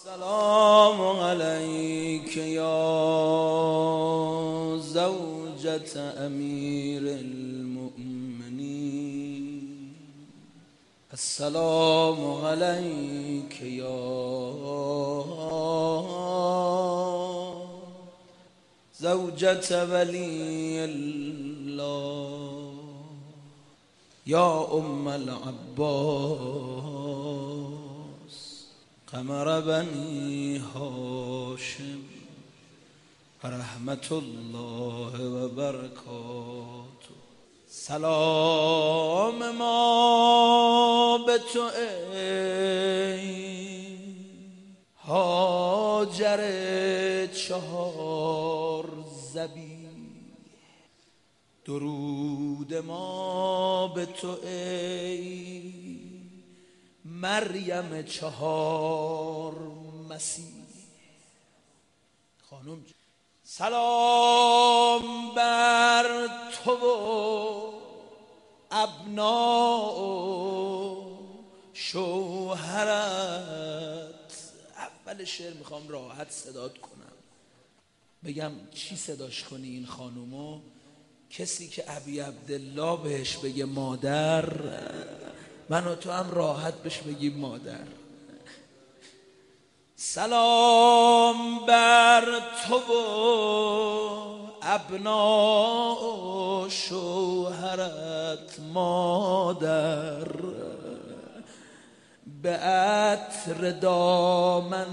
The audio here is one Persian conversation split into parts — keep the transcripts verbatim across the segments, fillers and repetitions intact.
السلام علیک یا زوجة امیر المؤمنین. السلام علیک یا زوجة ولی الله. یا ام العباس قمر بنی هاشم رحمت الله و برکاته. سلام ما به تو ای هاجر چهار زبی، درود ما به تو ای مریم چهار مسیح. خانم سلام بر تو و ابنا و شوهرت. اول شعر میخوام راحت صدات کنم، بگم چی صداش کنی این خانومو؟ کسی که ابی عبدالله بهش بگه مادر، من و تو هم راحت بهش بگیم مادر. سلام بر تو و ابنا و شوهرت مادر، به عطر دامن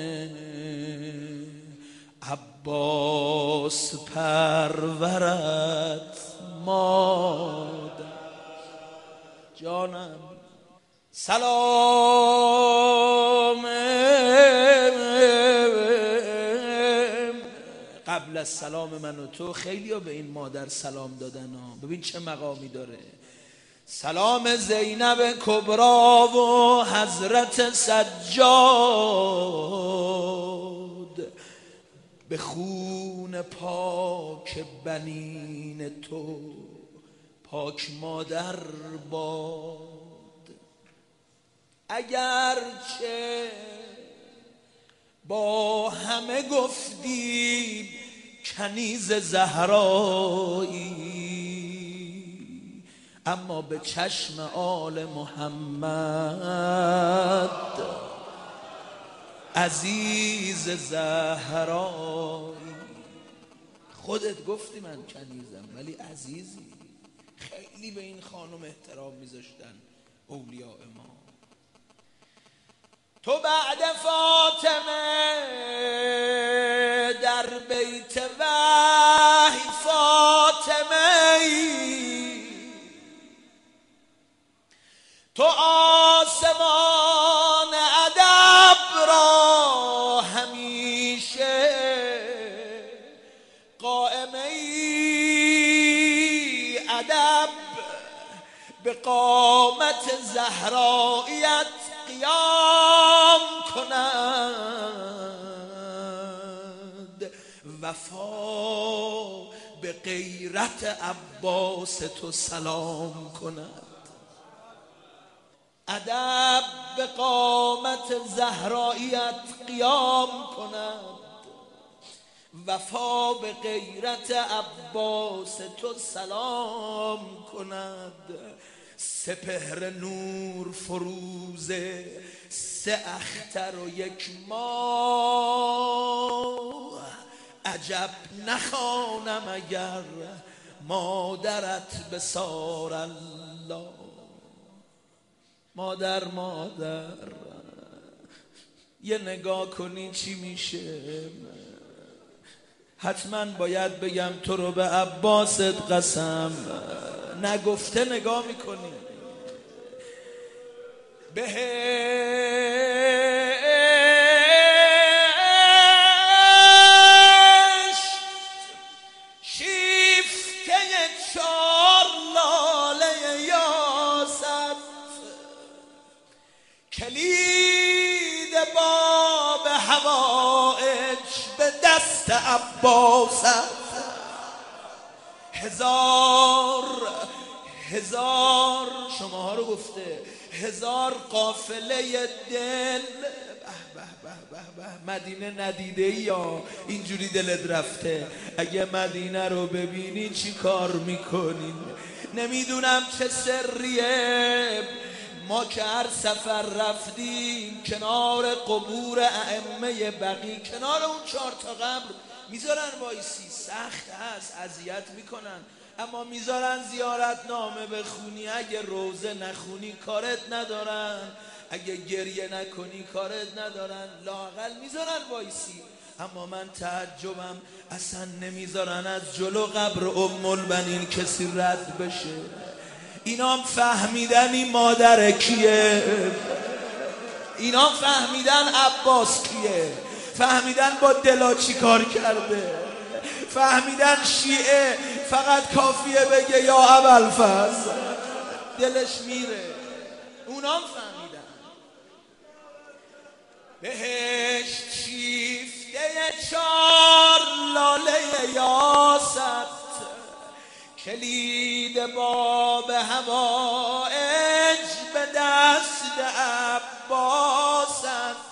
عباس پرورت مادر. جانم سلام. قبل از سلام من و تو خیلی ها به این مادر سلام دادن ها. ببین چه مقامی داره. سلام زینب کبرا و حضرت سجاد، به خون پاک بنین تو پاک مادر باد. اگرچه با همه گفتیم کنیز زهرایی، اما به چشم آل محمد عزیز زهرایی. خودت گفتی من کنیزم ولی عزیزی. خیلی به این خانم احترام میذاشتن اولیاء ما. تو بعد فاطمه در بیت وحی فاطمه ای، تو آسمان ادب را همیشه قائمه ای. ادب به قامت زهراییت قیام کند، وفا به غیرت عباس تو سلام کند. ادب به قامت زهراییت قیام کند، وفا به غیرت عباس تو سلام کند. سپهر نور فروزه سه اختر و یک ماه، عجب نخوانم اگر مادرت بسار الله. مادر مادر یه نگاه کنی چی میشه؟ حتما باید بگم تو رو به عباست قسم، نگفته نگاه میکنی. بهشت شیفته چار لاله یاسف، کلید باب حوائج به دست عباست. هزار هزار شماها رو گفته، هزار قافله دل به به به به به مدینه ندیده یا اینجوری دلت رفته؟ اگه مدینه رو ببینی چی کار میکنین؟ نمیدونم چه سریه، ما که هر سفر رفتیم کنار قبور ائمه بقی، کنار اون چهار تا قبر میذارن وایسی، سخت هست، اذیت میکنن، اما میذارن زیارت نامه بخونی، اگه روزه نخونی کارت ندارن، اگه گریه نکنی کارت ندارن، لااقل میذارن وایسی. اما من تعجبم اصلا نمیذارن از جلو قبر ام البنین کسی رد بشه. اینا فهمیدن این مادر کیه، اینا فهمیدن عباس کیه، فهمیدن با دلا چی کار کرده، فهمیدن شیعه فقط کافیه بگه یا ابوالفضل دلش میره. اونا فهمیدن بهشت شیفته چار لاله یاست، کلید باب هوایج به دست عباست،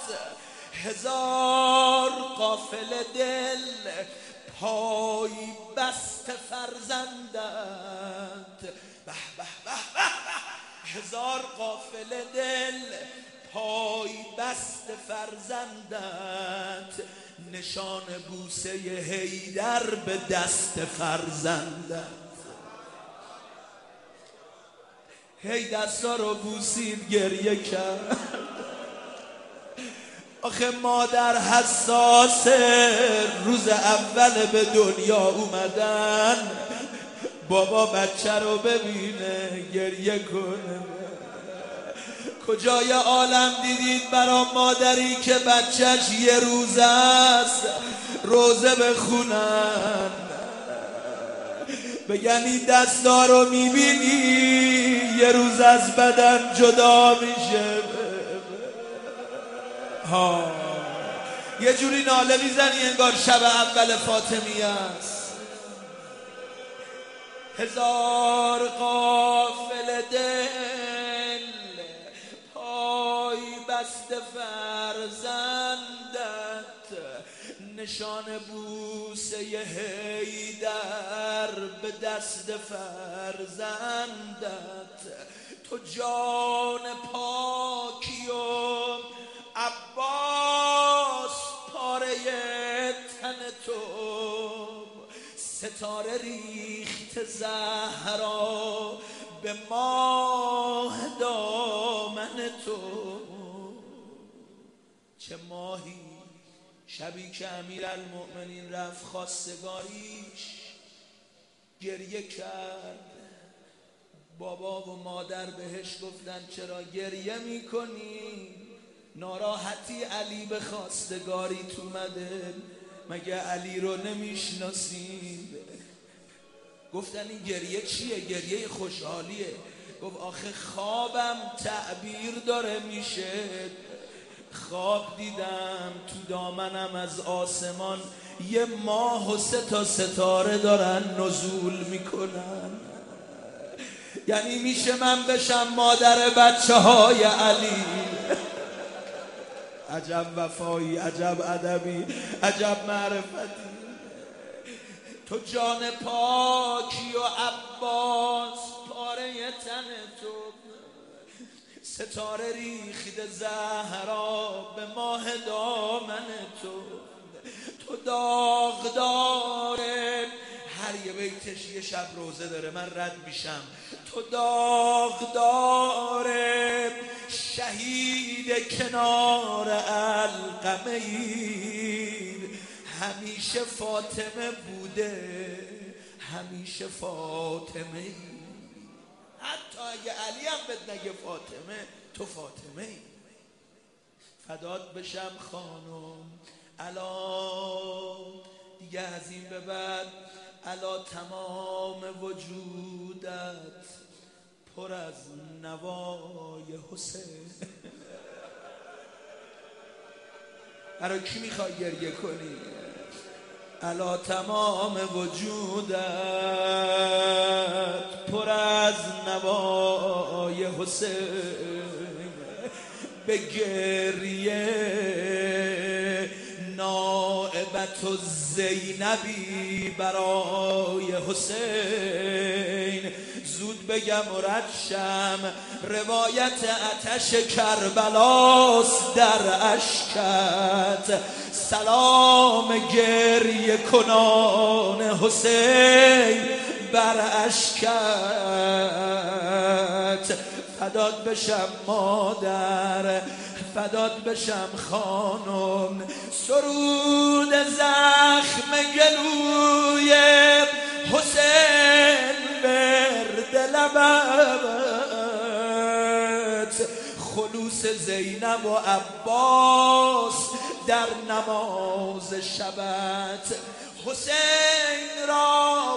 هزار قافل دل پای بست فرزندند، به به به به، هزار قافل دل پای بست فرزندند، نشان بوسه حیدر به دست فرزندند. هی دستا رو بوسید گریه کرد. آخه مادر حساسه، روز اول به دنیا اومدن بابا بچه رو ببینه گریه کنه. کجای عالم دیدید برا مادری که بچهش یه روز است روزه بخونن، بگن این دستا رو میبینی یه روز از بدن جدا میشه ها، یه جوری ناله میزنی انگار شب اول فاطمیه است. هزار قافل دل پای بست فرزندت، نشان بوسه حیدر به دست فرزندت، تو جان پاکی و عباس پاره تن تو، ستاره ریخت زهرا به ماه دامن تو. چه ماهی شبی که امیرالمؤمنین رفت خواستگاریش گریه کرد، بابا و مادر بهش گفتن چرا گریه میکنی؟ ناراحتی علی به خواستگاریت اومده، مگه علی رو نمیشناسید؟ گفتن این گریه چیه؟ گریه خوشحالیه. گفت آخه خوابم تعبیر داره میشه، خواب دیدم تو دامنم از آسمان یه ماه و سه تا ستاره دارن نزول میکنن، یعنی میشه من بشم مادر بچه های علی. عجب وفایی، عجب ادبی، عجب معرفتی. تو جان پاکی و عباس پاره تن تو، ستاره ریخت زهرا به ماه دامن تو، تو داغداره. هر یه بیتش یه شب روزه داره، من رد میشم. تو داغداره شهید کنار علقمه ای، همیشه فاطمه بوده، همیشه فاطمه ای. حتی اگه علی هم بهت نگه فاطمه، تو فاطمه ای. فدات بشم خانم، الا دیگه از این به بعد الا تمام وجودت پر از نوای حسین. برای کی میخوای گریه کنی؟ الا تمام وجودت پر از نوای حسین، به گریه تو زینبی برای حسین، زود بگم و رد شم روایت آتش کربلاست در اشکت. سلام گریه کنان حسین بر اشکت. فدات بشم مادر، فدات بشم خانم، سرود زخم گلوی حسین ورد لبت. خلوص زینب و عباس در نماز شبت. حسین را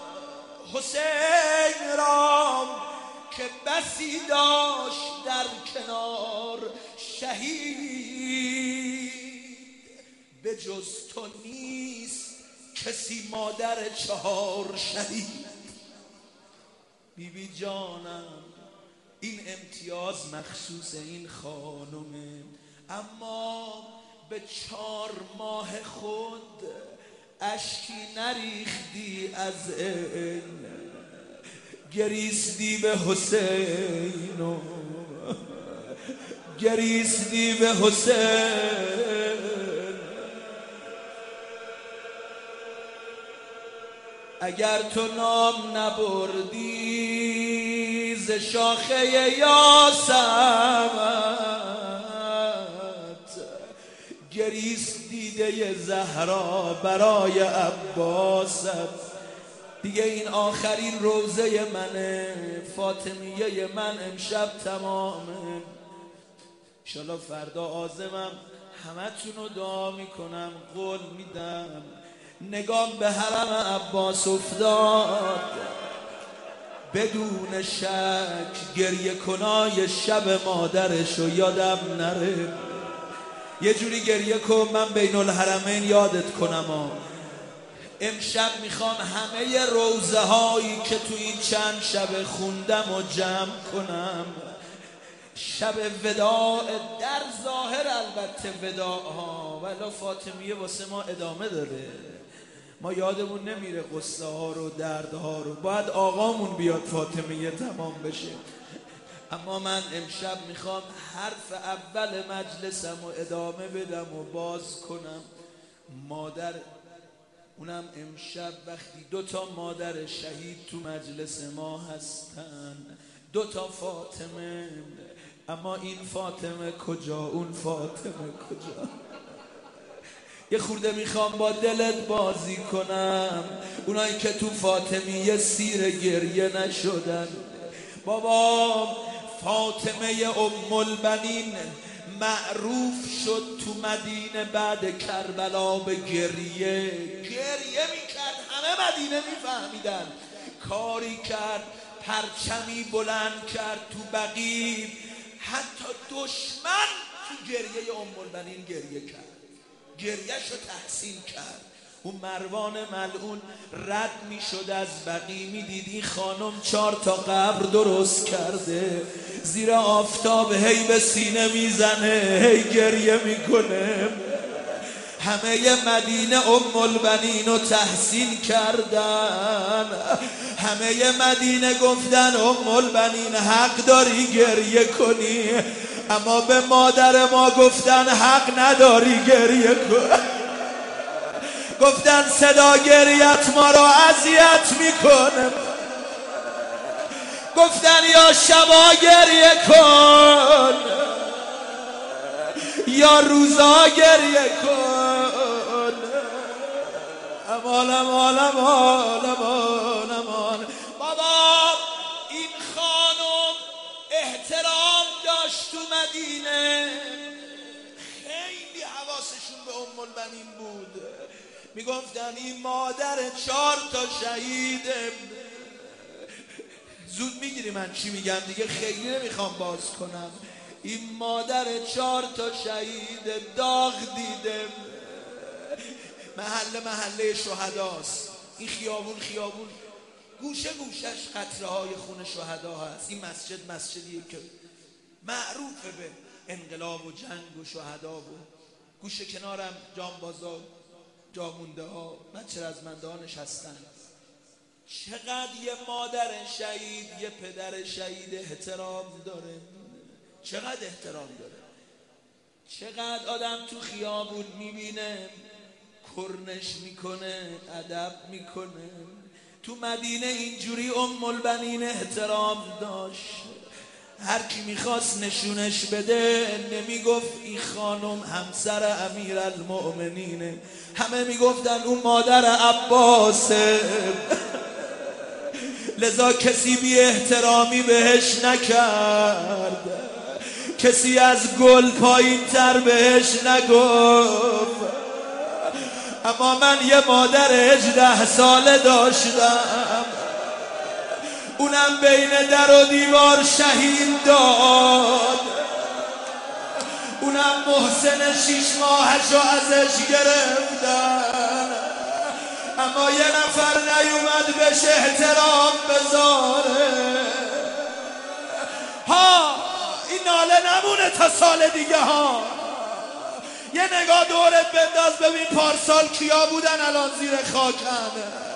حسین را که بسی داشت در کنار شهید، به جز تو نیست کسی مادر چهار شهید. بی بی جانم این امتیاز مخصوص این خانومه، اما به چهار ماه خود اشکی نریختی از این، گریستی به حسین و گریستی به حسین. اگر تو نام نبردی ز شاخه یاسمت، گریست دیده زهرا برای عباست. دیگه این آخرین روزه منه، فاطمیه من امشب تمامه. انشالله فردا عازمم، همه تونو دعا میکنم، قول میدم. نگام به حرم عباس افتاد، بدون شک گریه کنای شب مادرشو یادم نره. یه جوری گریه کن من بین الحرمین یادت کنم. امشب میخوام همه روزه هایی که تو این چند شب خوندم و جمع کنم. شب وداع در ظاهر البته وداع ها، ولی فاطمیه واسه ما ادامه داره. ما یادمون نمیره قصه ها رو، درد ها رو. باید آقامون بیاد فاطمیه تمام بشه. اما من امشب میخوام حرف اول مجلسم و ادامه بدم و باز کنم. مادر، اونم امشب وقتی دو تا مادر شهید تو مجلس ما هستن، دو تا فاطمه، اما این فاطمه کجا، اون فاطمه کجا؟ یه خورده میخوام با دلت بازی کنم. اونایی که تو فاطمیه سیر گریه نشدن. بابا فاطمه ام البنین معروف شد تو مدینه بعد کربلا به گریه. گریه میکرد، همه مدینه میفهمیدن. کاری کرد، پرچمی بلند کرد تو بقیع، حتی دشمن تو گریه ام البنین گریه کرد، گریهشو تحسین کرد. اون مروان ملعون رد می شد از بقی، می دیدی خانم چهار تا قبر درست کرده، زیر آفتاب هی به سینه می زنه، هی گریه می کنه. همه مدینه ام البنین رو تحسین کردن، همه مدینه گفتن ام البنین حق داری گریه کنی، اما به مادر ما گفتن حق نداری گریه کن. گفتن صدا گریت ما رو اذیت میکنه. گفتن یا شبا گریه کن یا روزا گریه کن. امان امان امان امان امان. بابا این خانم احترام داشت تو مدینه، خیلی حواسشون به ام البنین بود. میگفتن این مادر چهار تا شهیده. زود میگیری من چی میگم دیگه، خیلی نمیخوام باز کنم. این مادر چهار تا شهید داغ دیده. محله محله شهداست. این خیابون خیابون گوشه گوشش قطره های خون شهدا هست. این مسجد مسجدیه که معروفه به انقلاب و جنگ و شهدا. و گوشه کنارم جانبازا جامونده ها، بچه رزمنده ها نشستن. چقدر یه مادر شهید، یه پدر شهید احترام داره، چقدر احترام داره. چقدر آدم تو خیابون میبینه کرنش میکنه، ادب میکنه. تو مدینه اینجوری ام البنین احترام داشت. هر کی میخواست نشونش بده نمیگفت این خانم همسر امیرالمؤمنینه، همه میگفتن اون مادر عباسه. لذا کسی بی احترامی بهش نکرد، کسی از گل پایین تر بهش نگفت. اما من یه مادر هجده ساله داشتم، اونم بین در و دیوار شهید داد. اونم محسن شیش ماهشو ازش گرفتن، اما یه نفر نیومد بهش احترام بذاره. ها این ناله نمونه تا سال دیگه ها. یه نگاه دورت بنداز ببین پارسال کیا بودن الان زیر خاکن.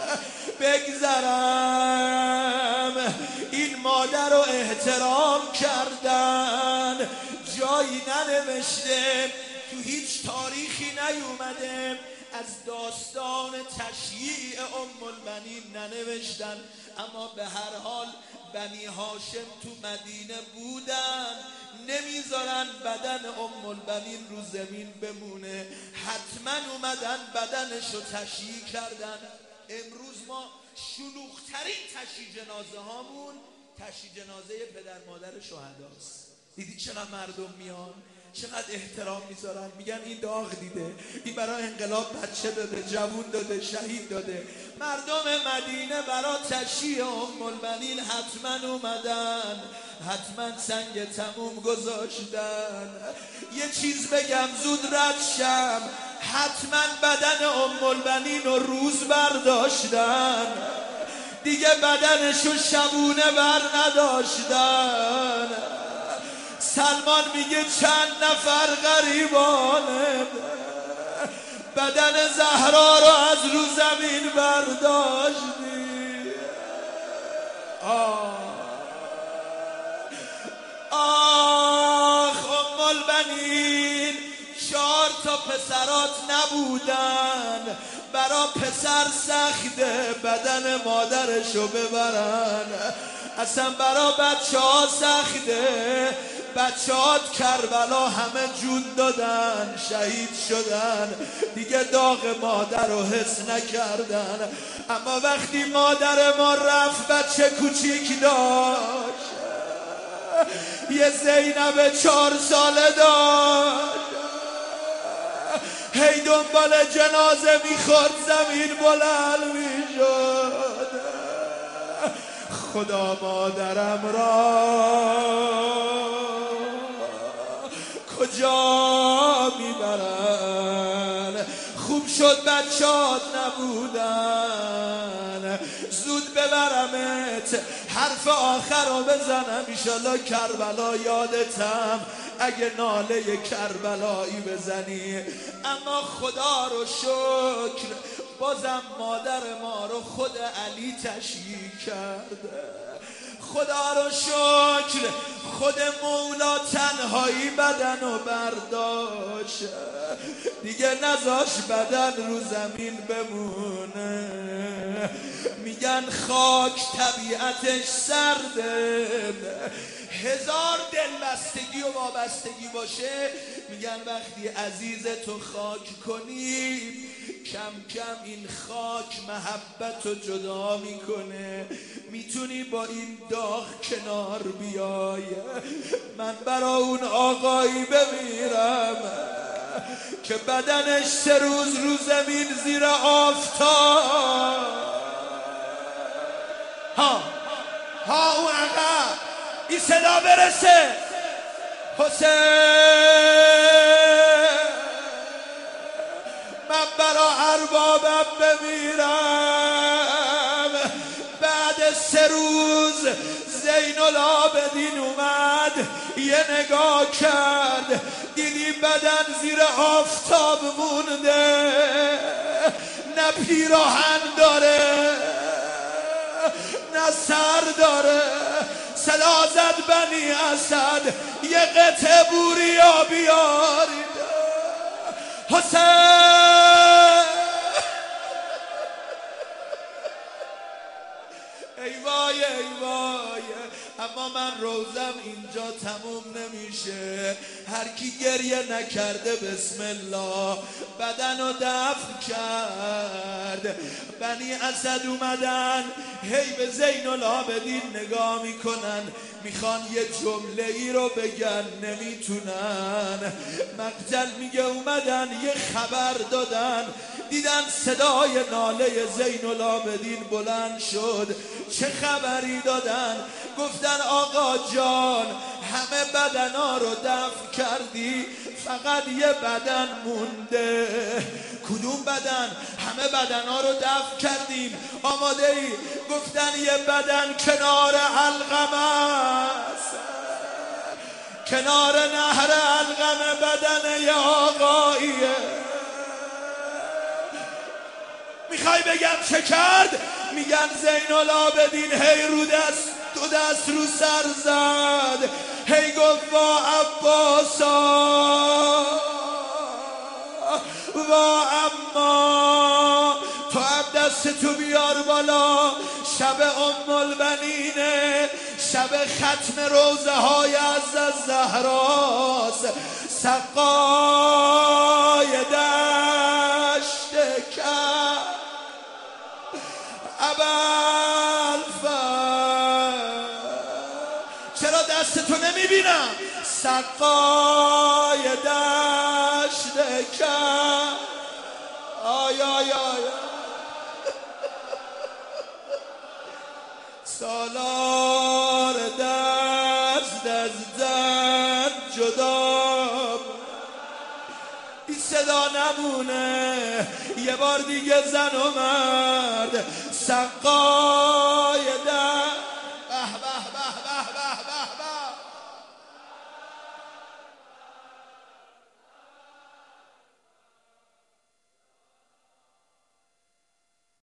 بگذرم این مادر رو احترام کردن، جایی ننوشته، تو هیچ تاریخی نیومده، از داستان تشییع ام البنین ننوشتن. اما به هر حال بنی هاشم تو مدینه بودن، نمیذارن بدن ام البنین رو زمین بمونه، حتما اومدن بدنشو تشییع کردن. امروز ما شلوغترین تشییع جنازه هامون تشییع جنازه پدر مادر شهداست. دیدی چقدر مردم میان، چقدر احترام میذارن، میگن این داغ دیده، این برای انقلاب بچه داده، جوون داده، شهید داده. مردم مدینه برای تشییع ام البنین حتما اومدن، حتما سنگ تموم گذاشتن. یه چیز بگم زود رد شم، حتما بدن ام البنین رو روز برداشتن، دیگه بدنشو شبونه بر نداشتن. سلمان میگه چند نفر غریبانه بدن زهرا رو از رو زمین برداشتی. آه آخ ام البنین، چهار تا پسرات نبودن، برا پسر سخته بدن مادرشو ببرن، اصلا برا بچه ها سخته. بچه ها کربلا همه جون دادن، شهید شدن، دیگه داغ مادر رو حس نکردن. اما وقتی مادر ما رفت بچه کوچیک داشت، یه زینب چهار ساله داشت، هی دنبال جنازه میخورد، زمین بلند میشد. خدا مادرم را کجا میبرن؟ خوب شد بچات نبودن، زود ببرمت حرف آخر رو بزنم، ایشالله کربلا یادتم اگه ناله کربلایی بزنی. اما خدا رو شکر بازم مادر ما رو خود علی تشییع کرد. خدا رو شکر خود مولا تنهایی بدن رو برداشت، دیگه نذاش بدن رو زمین بمونه. میگن خاک طبیعتش سرده، هزار دلبستگی و وابستگی باشه، میگن وقتی عزیز تو خاک کنی کم کم این خاک محبت رو جدا میکنه، میتونی با این داغ کنار بیای. من برا اون آقایی بمیرم که بدنش سه روز رو زمین زیر آفتاب. ها ها اون عقب این صدا برسه، حسین من برا اربابم بمیرم. بعد سه روز زین العابدین اومد، یه نگاه کرد، دیدی بدن زیر آفتاب مونده، نه پیراهن داره نه سر داره. صدا زد بنی اسد یه قطعه بوریا بیارید. حسین ای وای ای وای، اما من روزم اینجا تموم نمیشه. هر کی گریه نکرده بسم الله بدن رو دفن کرد. بنی اسد اومدن هی به زین العابدین نگاه میکنن، میخوان یه جمله ای رو بگن نمیتونن. مقتل میگه اومدن یه خبر دادن، دیدن صدای ناله زین العابدین بلند شد. چه خبری دادن؟ گفتن آقا جان همه بدنا رو دفن کردی، فقط یه بدن مونده. کدوم بدن؟ همه بدنا رو دفن کردیم. آماده ای؟ گفتن یه بدن کنار علقمه است، کنار نهر علقمه بدن یه آقاییه. میخوای بگم چه کرد؟ میگن زین العابدین هی رو دست دو دست رو سر زد، هی گفت وا عباسا وا اما، تو هم دست تو بیار بالا. شب ام البنینه، شب ختم روزه های از زهراست. سقای دشت کرد ابوالفضل، چرا دست تو نمیبینم؟ سقای دشت کرد آی آی آی سالار دست از زن جدا. این صدا نمونه، یه بار دیگه زن و مرد. سقای